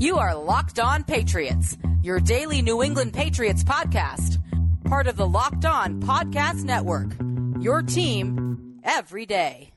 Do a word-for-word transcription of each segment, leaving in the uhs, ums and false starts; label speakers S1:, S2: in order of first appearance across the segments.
S1: You are Locked On Patriots, your daily New England Patriots podcast. Part of the Locked On Podcast Network, your team every day.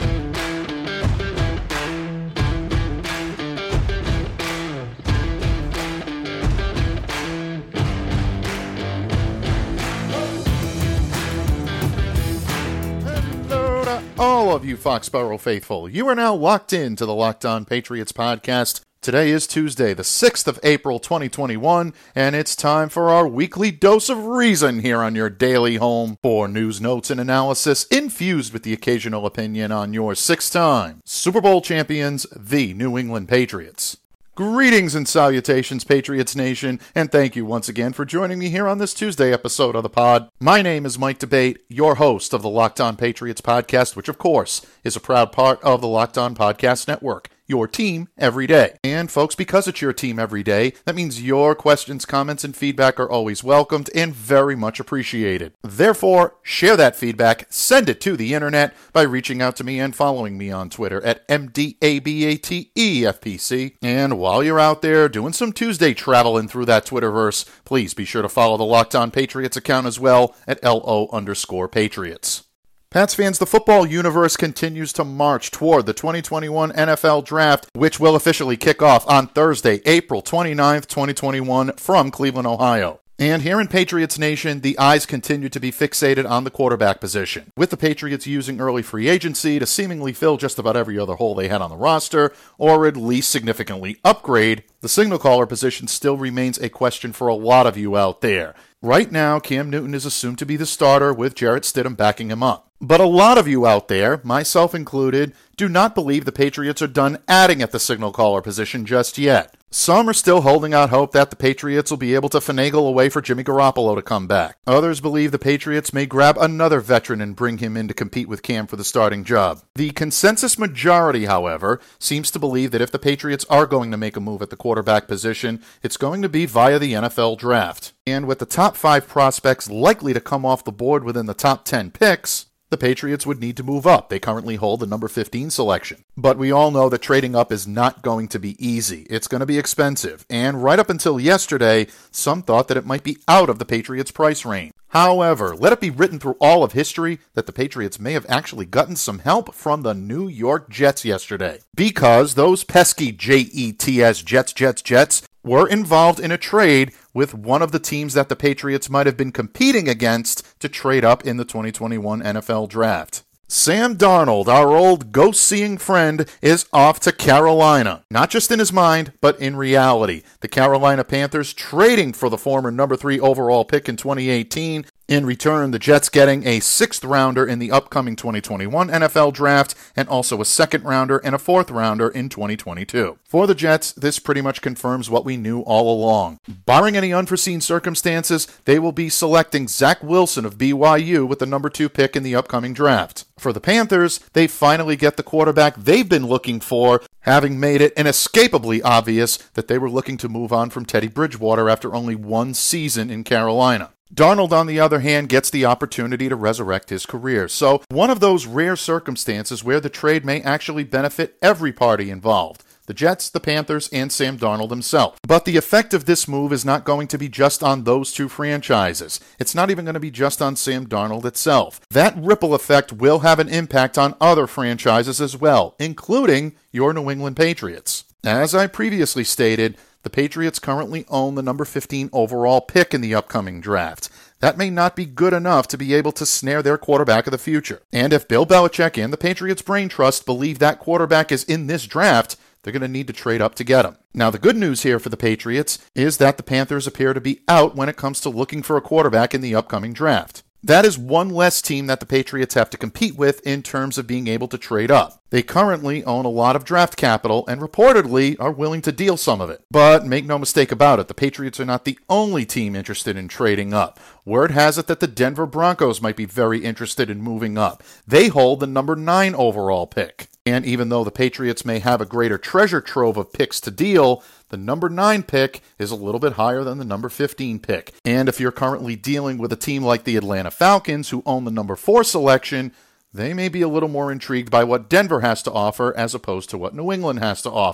S2: Hello to all of you Foxborough faithful. You are now locked in to the Locked On Patriots podcast. Today is Tuesday, the sixth of April, twenty twenty-one, and it's time for our weekly dose of reason here on your daily home for news, notes, and analysis infused with the occasional opinion on your six-time Super Bowl champions, the New England Patriots. Greetings and salutations, Patriots Nation, and thank you once again for joining me here on this Tuesday episode of the pod. My name is Mike Debate, your host of the Locked On Patriots podcast, which of course is a proud part of the Locked On Podcast Network. Your team every day. And folks, because it's your team every day, that means your questions, comments, and feedback are always welcomed and very much appreciated. Therefore, share that feedback, send it to the internet by reaching out to me and following me on Twitter at M D A B A T E F P C. And while you're out there doing some Tuesday traveling through that Twitterverse, please be sure to follow the Locked On Patriots account as well at L O underscore Patriots. Pats fans, the football universe continues to march toward the twenty twenty-one N F L Draft, which will officially kick off on Thursday, April twenty-ninth, twenty twenty-one, from Cleveland, Ohio. And here in Patriots Nation, the eyes continue to be fixated on the quarterback position, with the Patriots using early free agency to seemingly fill just about every other hole they had on the roster, or at least significantly upgrade. The signal caller position still remains a question for a lot of you out there. Right now, Cam Newton is assumed to be the starter, with Jarrett Stidham backing him up. But a lot of you out there, myself included, do not believe the Patriots are done adding at the signal caller position just yet. Some are still holding out hope that the Patriots will be able to finagle a way for Jimmy Garoppolo to come back. Others believe the Patriots may grab another veteran and bring him in to compete with Cam for the starting job. The consensus majority, however, seems to believe that if the Patriots are going to make a move at the quarterback position, it's going to be via the N F L Draft. And with the top five prospects likely to come off the board within the top ten picks, the Patriots would need to move up. They currently hold the number fifteen selection. But we all know that trading up is not going to be easy. It's going to be expensive. And right up until yesterday, some thought that it might be out of the Patriots' price range. However, let it be written through all of history that the Patriots may have actually gotten some help from the New York Jets yesterday. Because those pesky J E T S Jets, Jets, Jets were involved in a trade with one of the teams that the Patriots might have been competing against to trade up in the twenty twenty-one N F L Draft. Sam Darnold, our old ghost-seeing friend, is off to Carolina. Not just in his mind, but in reality. The Carolina Panthers trading for the former number three overall pick in twenty eighteen. In return, the Jets getting a sixth rounder in the upcoming twenty twenty-one N F L Draft, and also a second rounder and a fourth rounder in twenty twenty-two. For the Jets, this pretty much confirms what we knew all along. Barring any unforeseen circumstances, they will be selecting Zach Wilson of B Y U with the number two pick in the upcoming draft. For the Panthers, they finally get the quarterback they've been looking for, having made it inescapably obvious that they were looking to move on from Teddy Bridgewater after only one season in Carolina. Darnold, on the other hand, gets the opportunity to resurrect his career. So, one of those rare circumstances where the trade may actually benefit every party involved. The Jets, the Panthers, and Sam Darnold himself. But the effect of this move is not going to be just on those two franchises. It's not even going to be just on Sam Darnold itself. That ripple effect will have an impact on other franchises as well, including your New England Patriots. As I previously stated, the Patriots currently own the number fifteen overall pick in the upcoming draft. That may not be good enough to be able to snare their quarterback of the future. And if Bill Belichick and the Patriots Brain Trust believe that quarterback is in this draft, they're going to need to trade up to get him. Now, the good news here for the Patriots is that the Panthers appear to be out when it comes to looking for a quarterback in the upcoming draft. That is one less team that the Patriots have to compete with in terms of being able to trade up. They currently own a lot of draft capital and reportedly are willing to deal some of it. But make no mistake about it, the Patriots are not the only team interested in trading up. Word has it that the Denver Broncos might be very interested in moving up. They hold the number nine overall pick. And even though the Patriots may have a greater treasure trove of picks to deal, the number nine pick is a little bit higher than the number fifteen pick. And if you're currently dealing with a team like the Atlanta Falcons, who own the number four selection, they may be a little more intrigued by what Denver has to offer as opposed to what New England has to offer.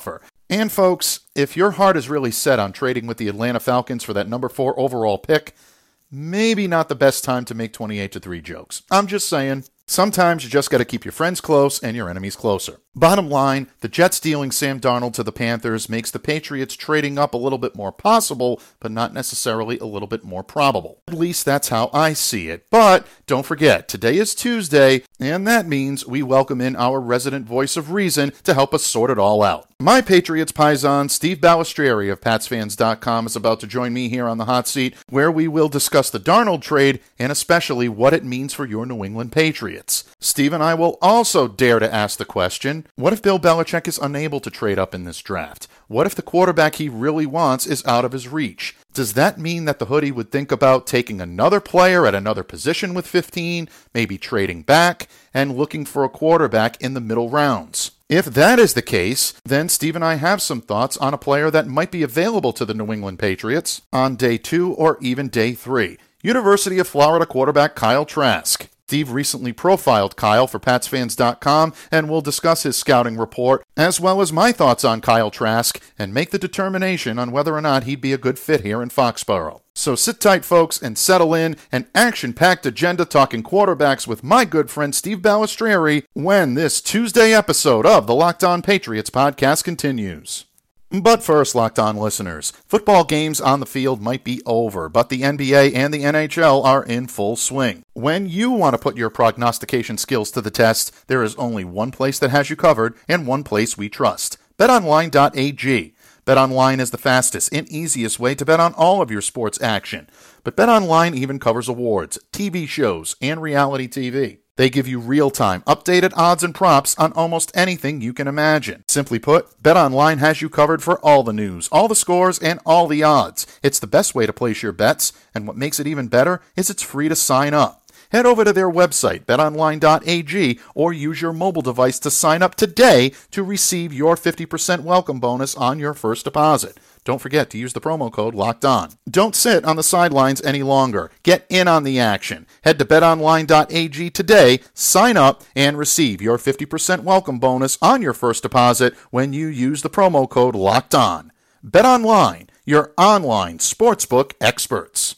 S2: And folks, if your heart is really set on trading with the Atlanta Falcons for that number four overall pick, maybe not the best time to make twenty-eight to three jokes. I'm just saying. Sometimes you just got to keep your friends close and your enemies closer. Bottom line, the Jets dealing Sam Darnold to the Panthers makes the Patriots trading up a little bit more possible, but not necessarily a little bit more probable. At least that's how I see it. But don't forget, today is Tuesday, and that means we welcome in our resident voice of reason to help us sort it all out. My Patriots paisan, Steve Balistrieri of Pats Fans dot com, is about to join me here on the hot seat, where we will discuss the Darnold trade and especially what it means for your New England Patriots. Steve and I will also dare to ask the question, what if Bill Belichick is unable to trade up in this draft? What if the quarterback he really wants is out of his reach? Does that mean that the hoodie would think about taking another player at another position with fifteen, maybe trading back, and looking for a quarterback in the middle rounds? If that is the case, then Steve and I have some thoughts on a player that might be available to the New England Patriots on day two or even day three. University of Florida quarterback Kyle Trask. Steve recently profiled Kyle for Pats Fans dot com, and we'll discuss his scouting report, as well as my thoughts on Kyle Trask, and make the determination on whether or not he'd be a good fit here in Foxborough. So sit tight, folks, and settle in an action-packed agenda talking quarterbacks with my good friend Steve Balistrieri when this Tuesday episode of the Locked On Patriots podcast continues. But first, Locked On listeners, football games on the field might be over, but the N B A and the N H L are in full swing. When you want to put your prognostication skills to the test, there is only one place that has you covered and one place we trust. bet online dot a g. BetOnline is the fastest and easiest way to bet on all of your sports action. But BetOnline even covers awards, T V shows, and reality T V. They give you real-time, updated odds and props on almost anything you can imagine. Simply put, BetOnline has you covered for all the news, all the scores, and all the odds. It's the best way to place your bets, and what makes it even better is it's free to sign up. Head over to their website, bet online dot a g, or use your mobile device to sign up today to receive your fifty percent welcome bonus on your first deposit. Don't forget to use the promo code LOCKEDON. Don't sit on the sidelines any longer. Get in on the action. Head to bet online dot a g today, sign up, and receive your fifty percent welcome bonus on your first deposit when you use the promo code LOCKEDON. BetOnline, your online sportsbook experts.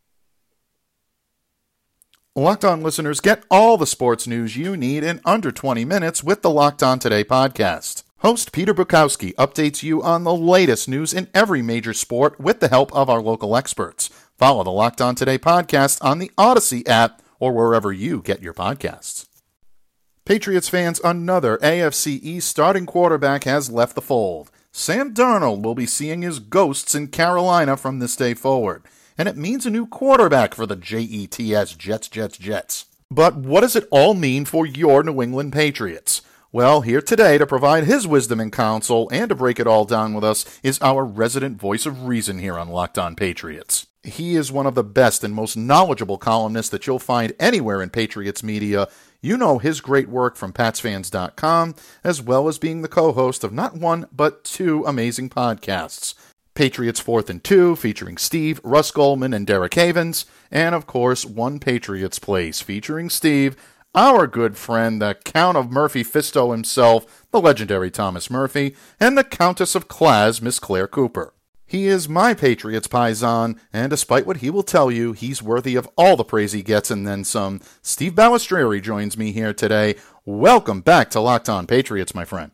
S2: Locked On listeners, get all the sports news you need in under twenty minutes with the Locked On Today podcast. Host Peter Bukowski updates you on the latest news in every major sport with the help of our local experts. Follow the Locked On Today podcast on the Odyssey app or wherever you get your podcasts. Patriots fans, another A F C East starting quarterback has left the fold. Sam Darnold will be seeing his ghosts in Carolina from this day forward. And it means a new quarterback for the J E T S Jets, Jets, Jets. But what does it all mean for your New England Patriots? Well, here today to provide his wisdom and counsel and to break it all down with us is our resident voice of reason here on Locked On Patriots. He is one of the best and most knowledgeable columnists that you'll find anywhere in Patriots media. You know his great work from Pats Fans dot com, as well as being the co-host of not one, but two amazing podcasts. Patriots Fourth and Two, featuring Steve, Russ Goldman, and Derek Havens, and of course, One Patriots Place, featuring Steve, our good friend, the Count of Murphy Fisto himself, the legendary Thomas Murphy, and the Countess of Claz, Miss Claire Cooper. He is my Patriots paisan, and despite what he will tell you, he's worthy of all the praise he gets and then some. Steve Balistrieri joins me here today. Welcome back to Locked On Patriots, my friend.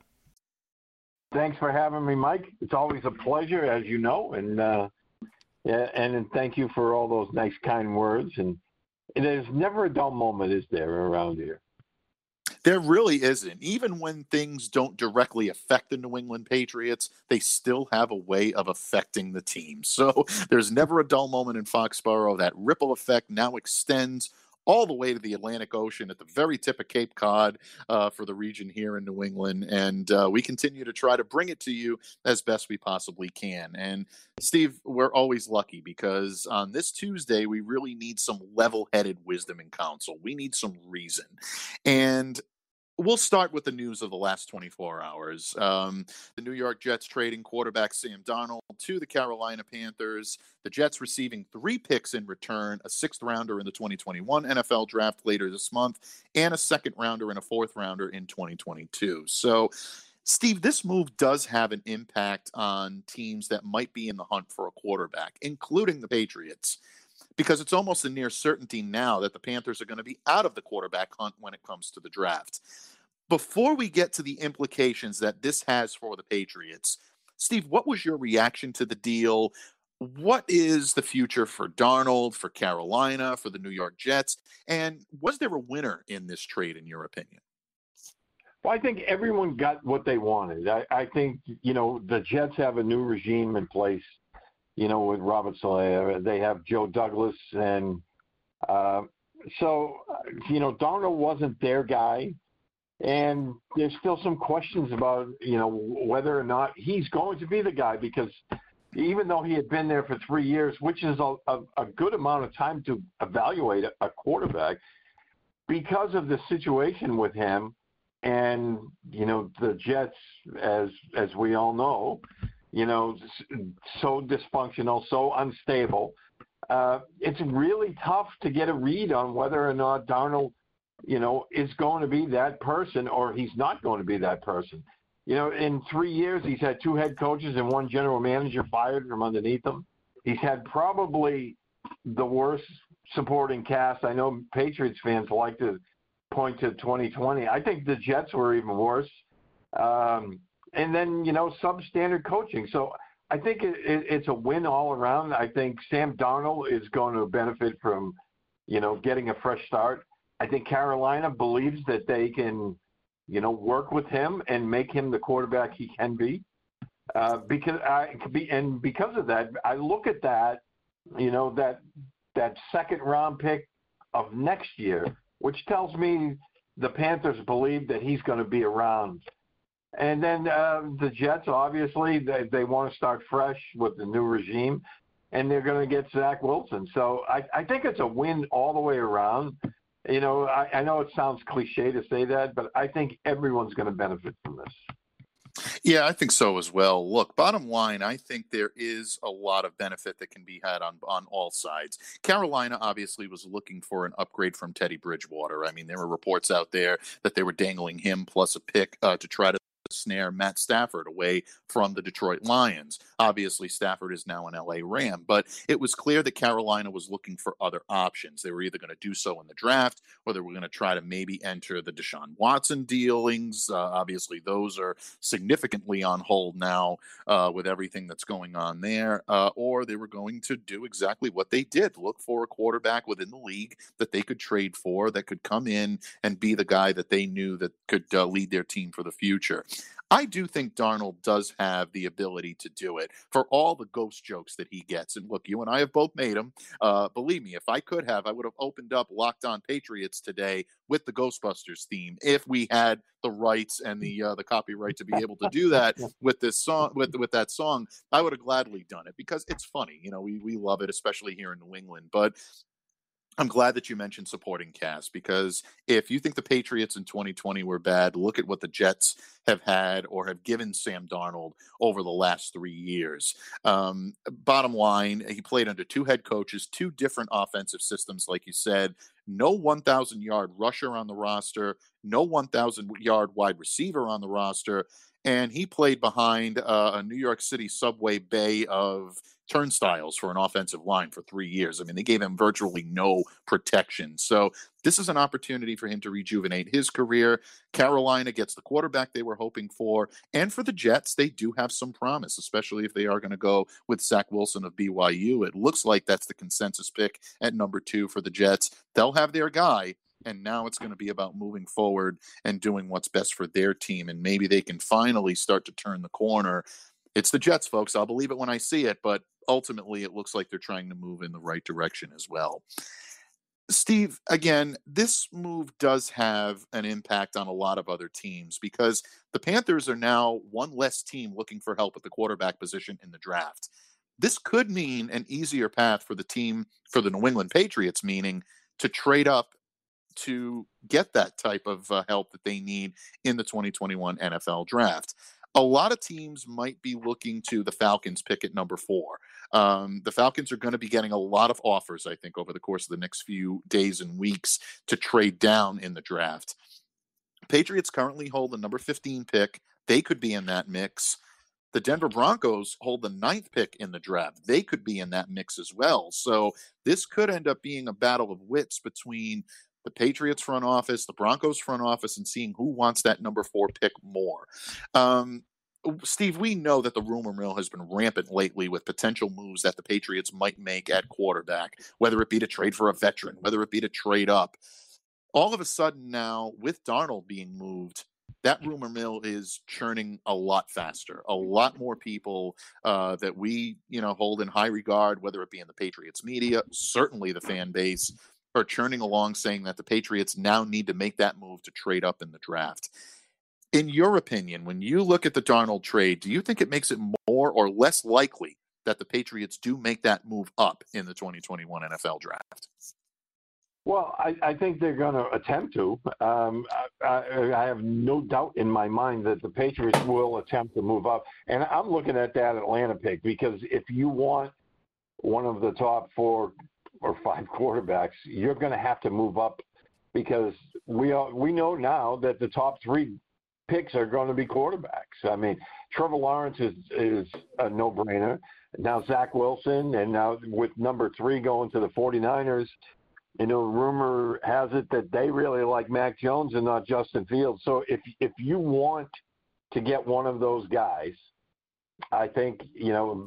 S3: Thanks for having me, Mike. It's always a pleasure, as you know, and uh, yeah, and thank you for all those nice, kind words. And, and there's never a dull moment, is there, around here?
S2: There really isn't. Even when things don't directly affect the New England Patriots, they still have a way of affecting the team. So there's never a dull moment in Foxborough. That ripple effect now extends all the way to the Atlantic Ocean at the very tip of Cape Cod uh, for the region here in New England. And uh, we continue to try to bring it to you as best we possibly can. And Steve, we're always lucky because on this Tuesday, we really need some level-headed wisdom and counsel. We need some reason. And we'll start with the news of the last twenty-four hours. Um, the New York Jets trading quarterback Sam Darnold to the Carolina Panthers. The Jets receiving three picks in return, a sixth rounder in the twenty twenty-one N F L draft later this month, and a second rounder and a fourth rounder in twenty twenty-two. So Steve, this move does have an impact on teams that might be in the hunt for a quarterback, including the Patriots, because it's almost a near certainty now that the Panthers are going to be out of the quarterback hunt when it comes to the draft. Before we get to the implications that this has for the Patriots, Steve, what was your reaction to the deal? What is the future for Darnold, for Carolina, for the New York Jets? And was there a winner in this trade, in your opinion?
S3: Well, I think everyone got what they wanted. I, I think, you know, the Jets have a new regime in place, you know, with Robert Saleh. They have Joe Douglas. And uh, so, you know, Darnold wasn't their guy. And there's still some questions about, you know, whether or not he's going to be the guy, because even though he had been there for three years, which is a, a, a good amount of time to evaluate a, a quarterback, because of the situation with him, and, you know, the Jets, as as we all know, you know, so dysfunctional, so unstable, uh, it's really tough to get a read on whether or not Darnold, you know, is going to be that person or he's not going to be that person. You know, in three years, he's had two head coaches and one general manager fired from underneath him. He's had probably the worst supporting cast. I know Patriots fans like to point to twenty twenty. I think the Jets were even worse. Um, and then, you know, substandard coaching. So I think it, it, it's a win all around. I think Sam Darnold is going to benefit from, you know, getting a fresh start. I think Carolina believes that they can, you know, work with him and make him the quarterback he can be. Uh, because I be, and because of that, I look at that, you know, that that second round pick of next year, which tells me the Panthers believe that he's going to be around. And then uh, the Jets, obviously, they, they want to start fresh with the new regime, and they're going to get Zach Wilson. So I, I think it's a win all the way around. You know, I, I know it sounds cliche to say that, but I think everyone's going to benefit from this.
S2: Yeah, I think so as well. Look, bottom line, I think there is a lot of benefit that can be had on, on all sides. Carolina obviously was looking for an upgrade from Teddy Bridgewater. I mean, there were reports out there that they were dangling him plus a pick uh, to try to snare Matt Stafford away from the Detroit Lions. Obviously, Stafford is now an L A Ram, but it was clear that Carolina was looking for other options. They were either going to do so in the draft, or they were going to try to maybe enter the Deshaun Watson dealings. Uh, obviously, those are significantly on hold now uh, with everything that's going on there, uh, or they were going to do exactly what they did, look for a quarterback within the league that they could trade for, that could come in and be the guy that they knew that could uh, lead their team for the future. I do think Darnold does have the ability to do it, for all the ghost jokes that he gets. And look, you and I have both made them. Uh, believe me, if I could have, I would have opened up Locked On Patriots today with the Ghostbusters theme, if we had the rights and the uh, the copyright to be able to do that with this song, with with that song. I would have gladly done it because it's funny. You know, we we love it, especially here in New England. But I'm glad that you mentioned supporting cast, because if you think the Patriots in twenty twenty were bad, look at what the Jets have had or have given Sam Darnold over the last three years. Um, bottom line, he played under two head coaches, two different offensive systems, like you said. No one thousand yard rusher on the roster, no one thousand yard wide receiver on the roster, and he played behind uh, a New York City subway bay of turnstiles for an offensive line for three years. I mean, they gave him virtually no protection. So this is an opportunity for him to rejuvenate his career. Carolina gets the quarterback they were hoping for. And for the Jets, they do have some promise, especially if they are going to go with Zach Wilson of B Y U. It looks like that's the consensus pick at number two for the Jets. They'll have their guy. And now it's going to be about moving forward and doing what's best for their team. And maybe they can finally start to turn the corner. It's the Jets, folks. I'll believe it when I see it. But ultimately, it looks like they're trying to move in the right direction as well. Steve, again, this move does have an impact on a lot of other teams, because the Panthers are now one less team looking for help at the quarterback position in the draft. This could mean an easier path for the team, for the New England Patriots, meaning to trade up to get that type of uh, help that they need in the twenty twenty-one N F L draft. A lot of teams might be looking to the Falcons pick at number four. Um, the Falcons are going to be getting a lot of offers, I think, over the course of the next few days and weeks to trade down in the draft. Patriots currently hold the number fifteen pick. They could be in that mix. The Denver Broncos hold the ninth pick in the draft. They could be in that mix as well. So this could end up being a battle of wits between the Patriots front office, the Broncos front office, and seeing who wants that number four pick more. Um, Steve, we know that the rumor mill has been rampant lately with potential moves that the Patriots might make at quarterback, whether it be to trade for a veteran, whether it be to trade up. All of a sudden now, with Darnold being moved, that rumor mill is churning a lot faster. A lot more people uh, that we, you know, hold in high regard, whether it be in the Patriots media, certainly the fan base, are churning along saying that the Patriots now need to make that move to trade up in the draft. In your opinion, when you look at the Darnold trade, do you think it makes it more or less likely that the Patriots do make that move up in the twenty twenty-one N F L draft?
S3: Well, I, I think they're going to attempt to. Um, I, I have no doubt in my mind that the Patriots will attempt to move up. And I'm looking at that Atlanta pick because if you want one of the top four or five quarterbacks, you're going to have to move up because we are, we know now that the top three picks are going to be quarterbacks. I mean, Trevor Lawrence is, is a no-brainer. Now Zach Wilson, and now with number three going to the 49ers, you know, rumor has it that they really like Mac Jones and not Justin Fields. So if if you want to get one of those guys, I think, you know,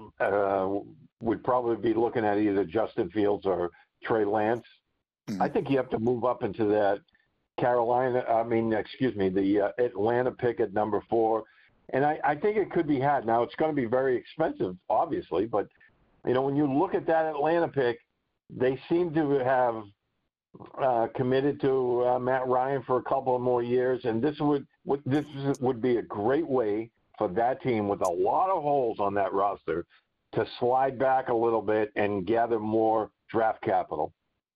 S3: uh, would probably be looking at either Justin Fields or Trey Lance. Mm-hmm. I think you have to move up into that Carolina, I mean, excuse me, the uh, Atlanta pick at number four. And I, I think it could be had. Now, it's going to be very expensive, obviously, but, you know, when you look at that Atlanta pick, they seem to have uh, committed to uh, Matt Ryan for a couple of more years, and this would, would this would be a great way for that team with a lot of holes on that roster to slide back a little bit and gather more draft capital.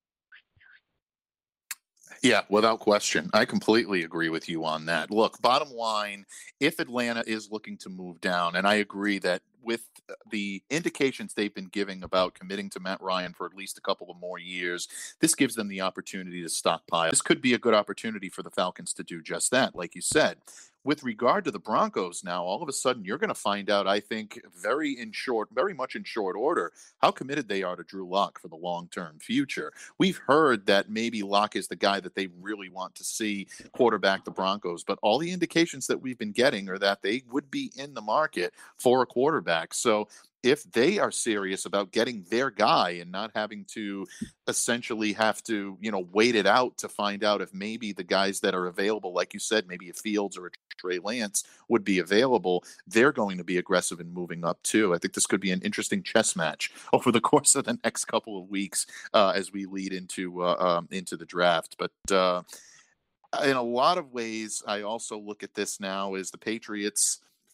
S2: Yeah, without question. I completely agree with you on that. Look, bottom line, if Atlanta is looking to move down, and I agree that with the indications they've been giving about committing to Matt Ryan for at least a couple of more years, this gives them the opportunity to stockpile. This could be a good opportunity for the Falcons to do just that, like you said. With regard to the Broncos now, all of a sudden you're going to find out, I think, very in short, very much in short order, how committed they are to Drew Lock for the long-term future. We've heard that maybe Lock is the guy that they really want to see quarterback the Broncos, but all the indications that we've been getting are that they would be in the market for a quarterback. So if they are serious about getting their guy and not having to essentially have to, you know, wait it out to find out if maybe the guys that are available, like you said, maybe a Fields or a Trey Lance would be available, they're going to be aggressive in moving up too. I think this could be an interesting chess match over the course of the next couple of weeks uh, as we lead into uh, um, into the draft. But uh, in a lot of ways, I also look at this now as the Patriots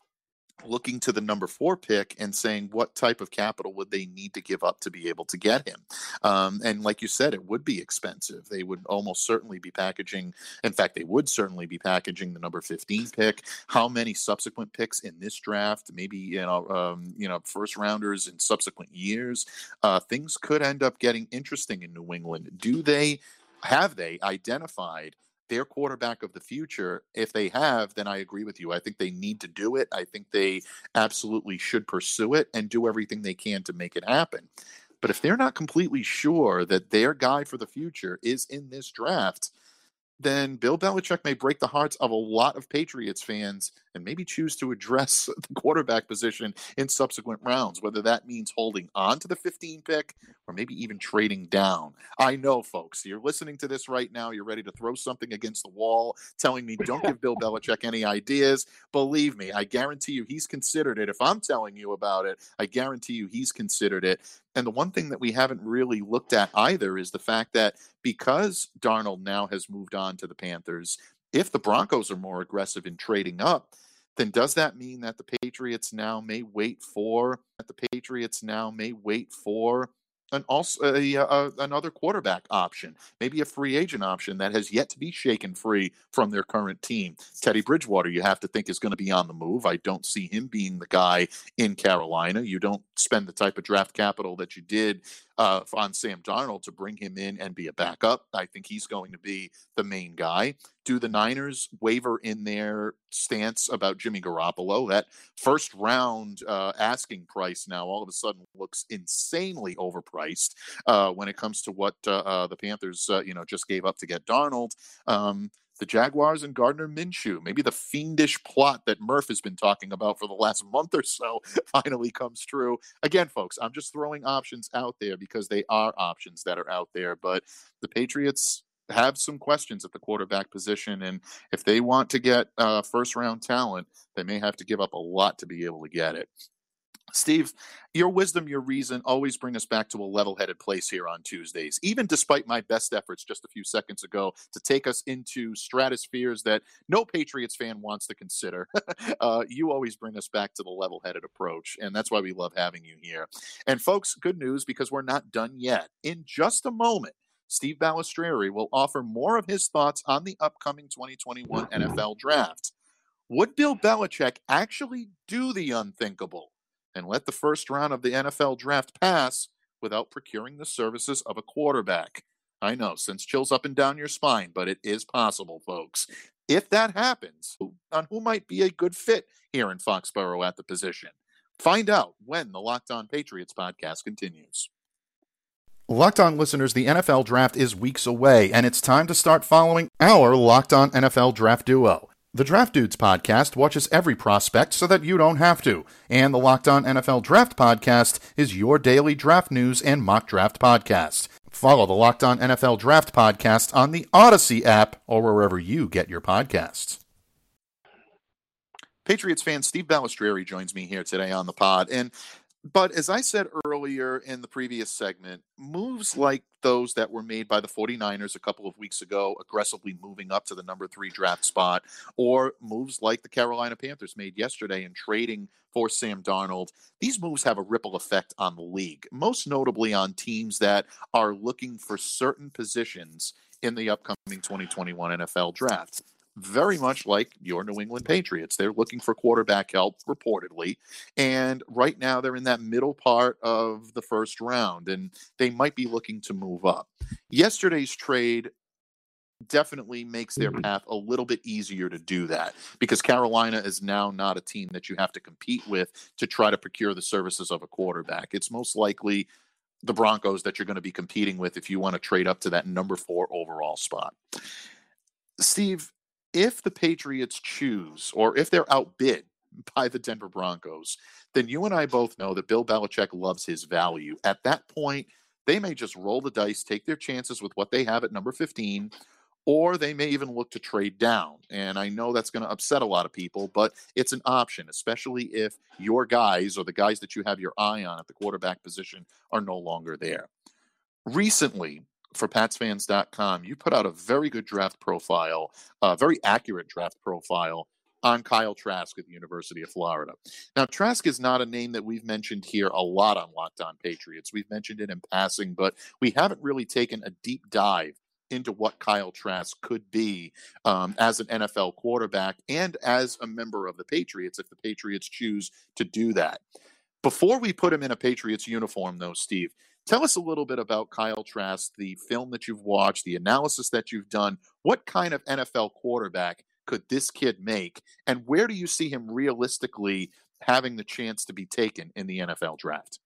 S2: looking to the number four pick and saying what type of capital would they need to give up to be able to get him. Um, and like you said, it would be expensive. They would almost certainly be packaging. In fact, they would certainly be packaging the number fifteen pick. How many subsequent picks in this draft, maybe, you know, um, you know, first rounders in subsequent years, uh, things could end up getting interesting in New England. Do they, have they identified their quarterback of the future? If they have, then I agree with you. I think they need to do it. I think they absolutely should pursue it and do everything they can to make it happen. But if they're not completely sure that their guy for the future is in this draft, then Bill Belichick may break the hearts of a lot of Patriots fans and maybe choose to address the quarterback position in subsequent rounds, whether that means holding on to the fifteen pick or maybe even trading down. I know, folks, you're listening to this right now. You're ready to throw something against the wall, telling me don't give Bill Belichick any ideas. Believe me, I guarantee you he's considered it. If I'm telling you about it, I guarantee you he's considered it. And the one thing that we haven't really looked at either is the fact that because Darnold now has moved on to the Panthers, if the Broncos are more aggressive in trading up, then does that mean that the Patriots now may wait for that the Patriots now may wait for an also a, a, another quarterback option, maybe a free agent option that has yet to be shaken free from their current team? Teddy Bridgewater, you have to think, is going to be on the move. I don't see him being the guy in Carolina. You don't spend the type of draft capital that you did uh, on Sam Darnold to bring him in and be a backup. I think he's going to be the main guy. Do the Niners waver in their stance about Jimmy Garoppolo? That first round uh, asking price now all of a sudden looks insanely overpriced uh, when it comes to what uh, uh, the Panthers, uh, you know, just gave up to get Darnold. Um, the Jaguars and Gardner Minshew, maybe the fiendish plot that Murph has been talking about for the last month or so finally comes true. Again, folks, I'm just throwing options out there because they are options that are out there, but the Patriots have some questions at the quarterback position, and if they want to get uh, first-round talent, they may have to give up a lot to be able to get it. Steve, your wisdom, your reason always bring us back to a level-headed place here on Tuesdays, even despite my best efforts just a few seconds ago to take us into stratospheres that no Patriots fan wants to consider. uh, you always bring us back to the level-headed approach, and that's why we love having you here. And folks, good news, because we're not done yet. In just a moment, Steve Balestrieri will offer more of his thoughts on the upcoming twenty twenty-one N F L Draft. Would Bill Belichick actually do the unthinkable and let the first round of the N F L Draft pass without procuring the services of a quarterback? I know, sends chills up and down your spine, but it is possible, folks. If that happens, on who might be a good fit here in Foxborough at the position? Find out when the Locked On Patriots podcast continues. Locked On listeners, the N F L Draft is weeks away, and it's time to start following our Locked On N F L Draft duo. The Draft Dudes podcast watches every prospect so that you don't have to, and the Locked On N F L Draft podcast is your daily draft news and mock draft podcast. Follow the Locked On N F L Draft podcast on the Odyssey app or wherever you get your podcasts. Patriots fan Steve Balestrieri joins me here today on the pod, and But as I said earlier in the previous segment, moves like those that were made by the 49ers a couple of weeks ago, aggressively moving up to the number three draft spot, or moves like the Carolina Panthers made yesterday in trading for Sam Darnold, these moves have a ripple effect on the league, most notably on teams that are looking for certain positions in the upcoming twenty twenty-one N F L Draft. Very much like your New England Patriots. They're looking for quarterback help, reportedly, and right now they're in that middle part of the first round, and they might be looking to move up. Yesterday's trade definitely makes their path a little bit easier to do that, because Carolina is now not a team that you have to compete with to try to procure the services of a quarterback. It's most likely the Broncos that you're going to be competing with if you want to trade up to that number four overall spot. Steve, if the Patriots choose, or if they're outbid by the Denver Broncos, then you and I both know that Bill Belichick loves his value. At that point, they may just roll the dice, take their chances with what they have at number fifteen, or they may even look to trade down. And I know that's going to upset a lot of people, but it's an option, especially if your guys or the guys that you have your eye on at the quarterback position are no longer there. Recently, for Pats Fans dot com, you put out a very good draft profile, a very accurate draft profile on Kyle Trask at the University of Florida. Now, Trask is not a name that we've mentioned here a lot on Locked On Patriots. We've mentioned it in passing, but we haven't really taken a deep dive into what Kyle Trask could be um, as an N F L quarterback and as a member of the Patriots if the Patriots choose to do that. Before we put him in a Patriots uniform, though, Steve, tell us a little bit about Kyle Trask, the film that you've watched, the analysis that you've done. What kind of N F L quarterback could this kid make, and where do you see him realistically having the chance to be taken in the N F L Draft?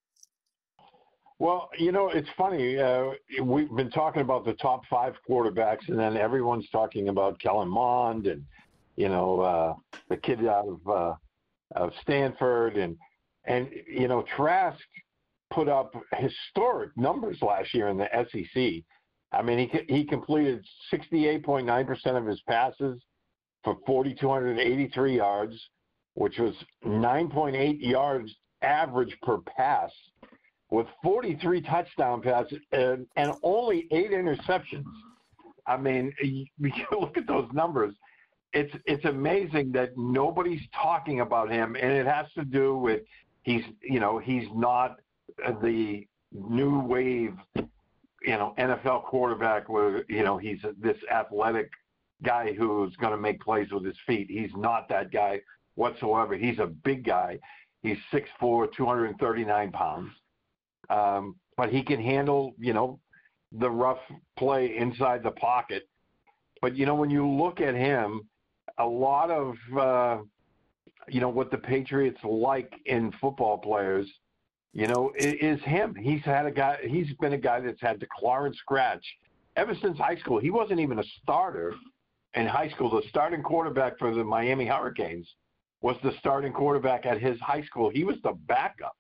S3: Well, you know, it's funny. Uh, we've been talking about the top five quarterbacks, and then everyone's talking about Kellen Mond and, you know, uh, the kid out of, uh, of Stanford. And, and, you know, Trask put up historic numbers last year in the S E C. I mean, he he completed sixty-eight point nine percent of his passes for four thousand two hundred eighty-three yards, which was nine point eight yards average per pass, with forty-three touchdown passes and, and only eight interceptions. I mean, you, you look at those numbers. It's it's amazing that nobody's talking about him, and it has to do with he's you know he's not the new wave, you know, N F L quarterback where, you know, he's this athletic guy who's going to make plays with his feet. He's not that guy whatsoever. He's a big guy. He's six foot four, two hundred thirty-nine pounds. Um, but he can handle, you know, the rough play inside the pocket. But, you know, when you look at him, a lot of, uh, you know, what the Patriots like in football players, you know, is, is him. He's had a guy, he's been a guy that's had to claw and scratch ever since high school. He wasn't even a starter in high school. The starting quarterback for the Miami Hurricanes was the starting quarterback at his high school. He was the backup.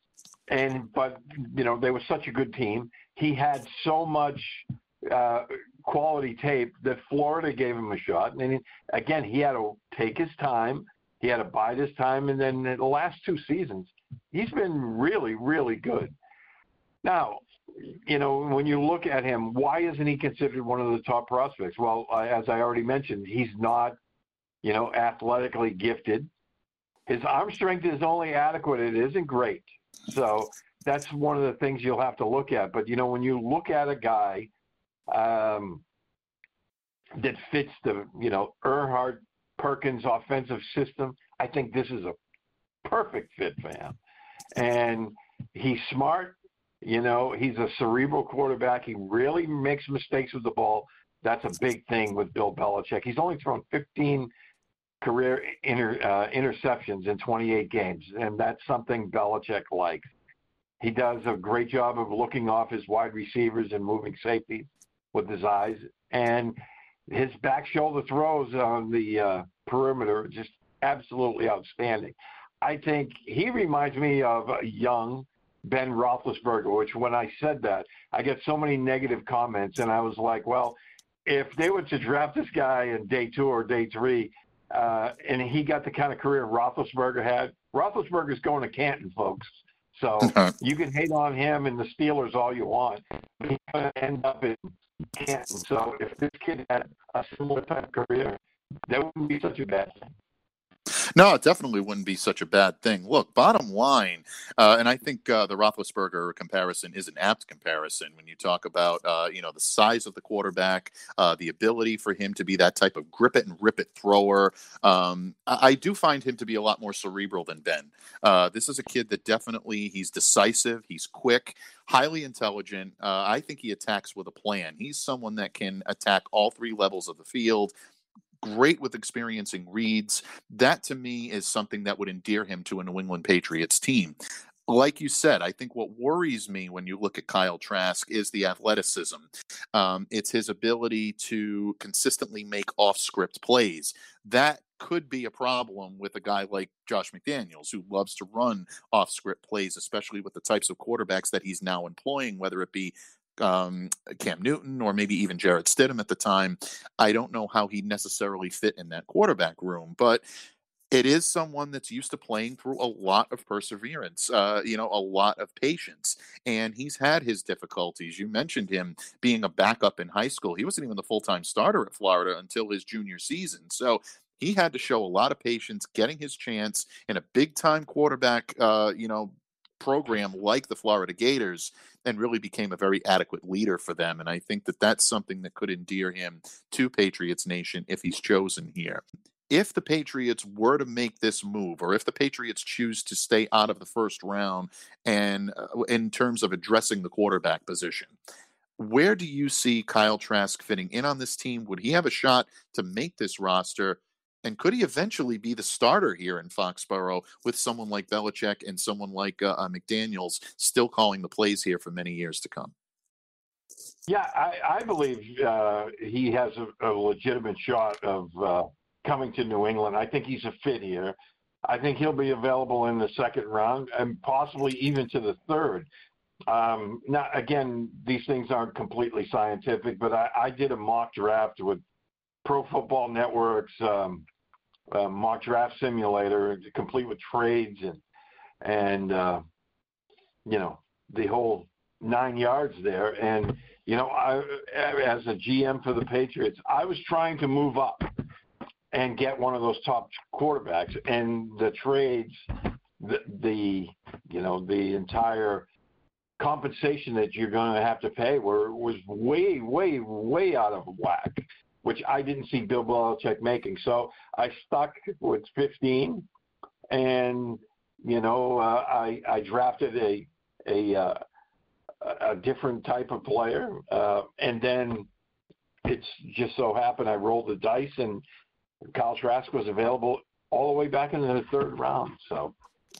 S3: And, but, you know, they were such a good team. He had so much uh, quality tape that Florida gave him a shot. And then, again, he had to take his time. He had to bide his time. And then the last two seasons, he's been really, really good. Now, you know, when you look at him, why isn't he considered one of the top prospects? Well, uh, as I already mentioned, he's not, you know, athletically gifted. His arm strength is only adequate. It isn't great. So that's one of the things you'll have to look at. But, you know, when you look at a guy um, that fits the, you know, Erhardt Perkins offensive system, I think this is a perfect fit for him. And he's smart. You know, he's a cerebral quarterback. He really makes mistakes with the ball. That's a big thing with Bill Belichick. He's only thrown fifteen career inter, uh, interceptions in twenty-eight games, and that's something Belichick likes. He does a great job of looking off his wide receivers and moving safety with his eyes, and his back shoulder throws on the uh, perimeter are just absolutely outstanding. I think he reminds me of a young Ben Roethlisberger, which when I said that, I get so many negative comments, and I was like, well, if they were to draft this guy in day two or day three, uh, and he got the kind of career Roethlisberger had, Roethlisberger's going to Canton, folks. So you can hate on him and the Steelers all you want, but he's going to end up in Canton. So if this kid had a similar type of career, that wouldn't be such a bad thing.
S2: No, it definitely wouldn't be such a bad thing. Look, bottom line, uh, and I think uh, the Roethlisberger comparison is an apt comparison when you talk about, uh, you know, the size of the quarterback, uh, the ability for him to be that type of grip it and rip it thrower. Um, I, I do find him to be a lot more cerebral than Ben. Uh, this is a kid that definitely, he's decisive, he's quick, highly intelligent. Uh, I think he attacks with a plan. He's someone that can attack all three levels of the field. Great with experiencing reads. That, to me, is something that would endear him to a New England Patriots team. Like you said, I think what worries me when you look at Kyle Trask is the athleticism. Um, it's his ability to consistently make off-script plays. That could be a problem with a guy like Josh McDaniels, who loves to run off-script plays, especially with the types of quarterbacks that he's now employing, whether it be Um, Cam Newton or maybe even Jarrett Stidham at the time. I don't know how he necessarily fit in that quarterback room, but it is someone that's used to playing through a lot of perseverance, uh, you know, a lot of patience. And he's had his difficulties. You mentioned him being a backup in high school. He wasn't even the full-time starter at Florida until his junior season. So he had to show a lot of patience getting his chance in a big-time quarterback, uh, you know, program like the Florida Gators, and really became a very adequate leader for them. And I think that that's something that could endear him to Patriots Nation if he's chosen here. If the Patriots were to make this move, or if the Patriots choose to stay out of the first round and uh, in terms of addressing the quarterback position, where do you see Kyle Trask fitting in on this team? Would he have a shot to make this roster? And could he eventually be the starter here in Foxborough with someone like Belichick and someone like uh, uh, McDaniels still calling the plays here for many years to come?
S3: Yeah, I, I believe uh, he has a, a legitimate shot of uh, coming to New England. I think he's a fit here. I think he'll be available in the second round and possibly even to the third. Um, now, again, these things aren't completely scientific, but I, I did a mock draft with Pro Football Network's um, uh, mock draft simulator, complete with trades and and uh, you know, the whole nine yards there. And you know, I, as a G M for the Patriots, I was trying to move up and get one of those top quarterbacks. And the trades, the, the you know, the entire compensation that you're going to have to pay were was way, way, way out of whack, which I didn't see Bill Belichick making. So I stuck with fifteen, and you know, uh, I I drafted a a uh, a, a different type of player. Uh, and then it's just so happened I rolled the dice and Kyle Trask was available all the way back in the third round. So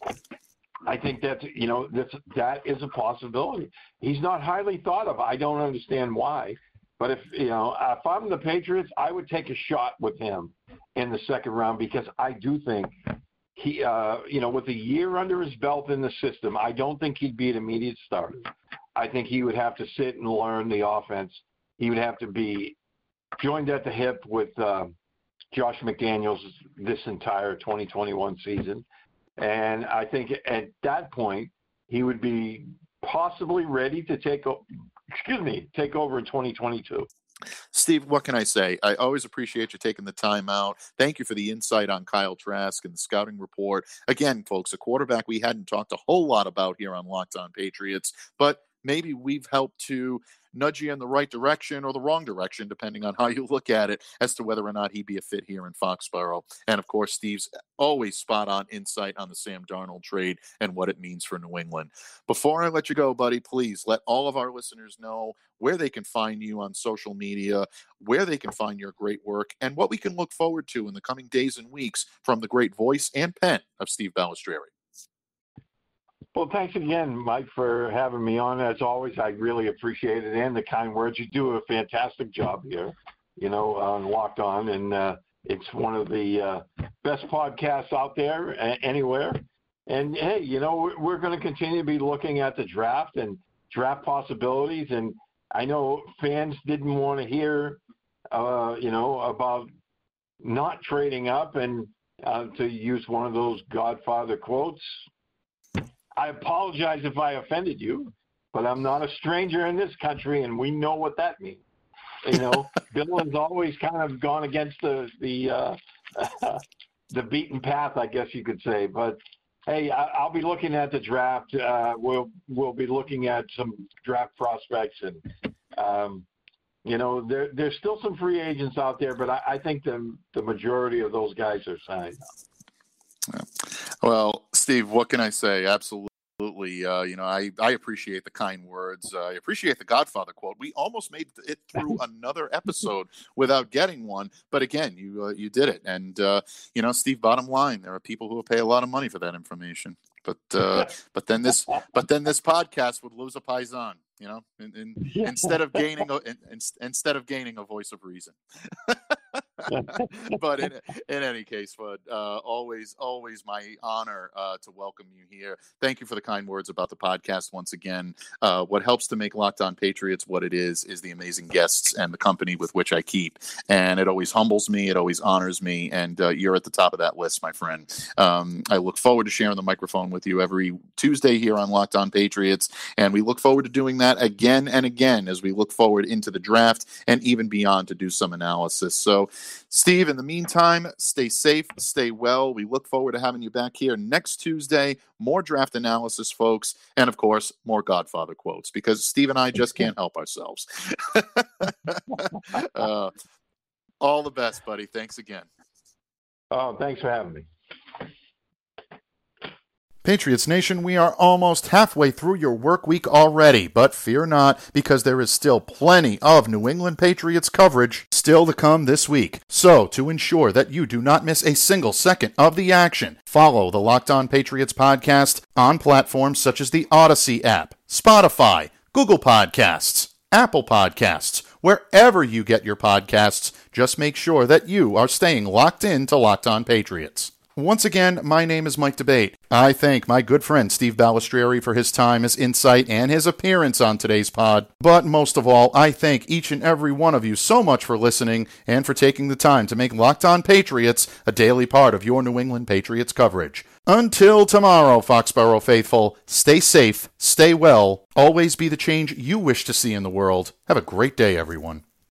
S3: I think that's, you know, that's, that is a possibility. He's not highly thought of. I don't understand why. But if, you know, if I'm the Patriots, I would take a shot with him in the second round because I do think he, uh, you know, with a year under his belt in the system, I don't think he'd be an immediate starter. I think he would have to sit and learn the offense. He would have to be joined at the hip with uh, Josh McDaniels this entire twenty twenty-one season. And I think at that point, he would be possibly ready to take, excuse me, take over in twenty twenty-two.
S2: Steve, what can I say? I always appreciate you taking the time out. Thank you for the insight on Kyle Trask and the scouting report. Again, folks, a quarterback we hadn't talked a whole lot about here on Locked On Patriots, but maybe we've helped to nudge you in the right direction or the wrong direction, depending on how you look at it, as to whether or not he'd be a fit here in Foxborough. And, of course, Steve's always spot-on insight on the Sam Darnold trade and what it means for New England. Before I let you go, buddy, please let all of our listeners know where they can find you on social media, where they can find your great work, and what we can look forward to in the coming days and weeks from the great voice and pen of Steve Balestrieri.
S3: Well, thanks again, Mike, for having me on. As always, I really appreciate it and the kind words. You do a fantastic job here, you know, on Locked On, and uh, it's one of the uh, best podcasts out there uh, anywhere. And, hey, you know, we're, we're going to continue to be looking at the draft and draft possibilities. And I know fans didn't want to hear, uh, you know, about not trading up and uh, to use one of those Godfather quotes. I apologize if I offended you, but I'm not a stranger in this country, and we know what that means. You know, Bill has always kind of gone against the the uh, the beaten path, I guess you could say. But hey, I, I'll be looking at the draft. Uh, we'll we'll be looking at some draft prospects, and um, you know, there there's still some free agents out there, but I, I think the the majority of those guys are signed up.
S2: Well, Steve, what can I say? Absolutely. Absolutely. Uh, you know, I, I appreciate the kind words. Uh, I appreciate the Godfather quote. We almost made it through another episode without getting one. But again, you uh, you did it. And, uh, you know, Steve, bottom line, there are people who will pay a lot of money for that information. But uh, but then this but then this podcast would lose a paisan, you know, in, in, instead of gaining a, in, in, instead of gaining a voice of reason. But in, in any case, Bud, uh, always, always my honor uh, to welcome you here. Thank you for the kind words about the podcast once again. Uh, what helps to make Locked On Patriots what it is, is the amazing guests and the company with which I keep. And it always humbles me. It always honors me. And uh, you're at the top of that list, my friend. Um, I look forward to sharing the microphone with you every Tuesday here on Locked On Patriots. And we look forward to doing that again and again as we look forward into the draft and even beyond to do some analysis. So, Steve, in the meantime, stay safe, stay well. We look forward to having you back here next Tuesday. More draft analysis, folks, and, of course, more Godfather quotes, because Steve and I just can't help ourselves. uh, all the best, buddy. Thanks again.
S3: Oh, thanks for having me.
S2: Patriots Nation, we are almost halfway through your work week already, but fear not, because there is still plenty of New England Patriots coverage still to come this week. So, to ensure that you do not miss a single second of the action, follow the Locked On Patriots podcast on platforms such as the Odyssey app, Spotify, Google Podcasts, Apple Podcasts, wherever you get your podcasts. Just make sure that you are staying locked in to Locked On Patriots. Once again, my name is Mike Debate. I thank my good friend Steve Balestrieri for his time, his insight, and his appearance on today's pod. But most of all, I thank each and every one of you so much for listening and for taking the time to make Locked On Patriots a daily part of your New England Patriots coverage. Until tomorrow, Foxborough faithful, stay safe, stay well, always be the change you wish to see in the world. Have a great day, everyone.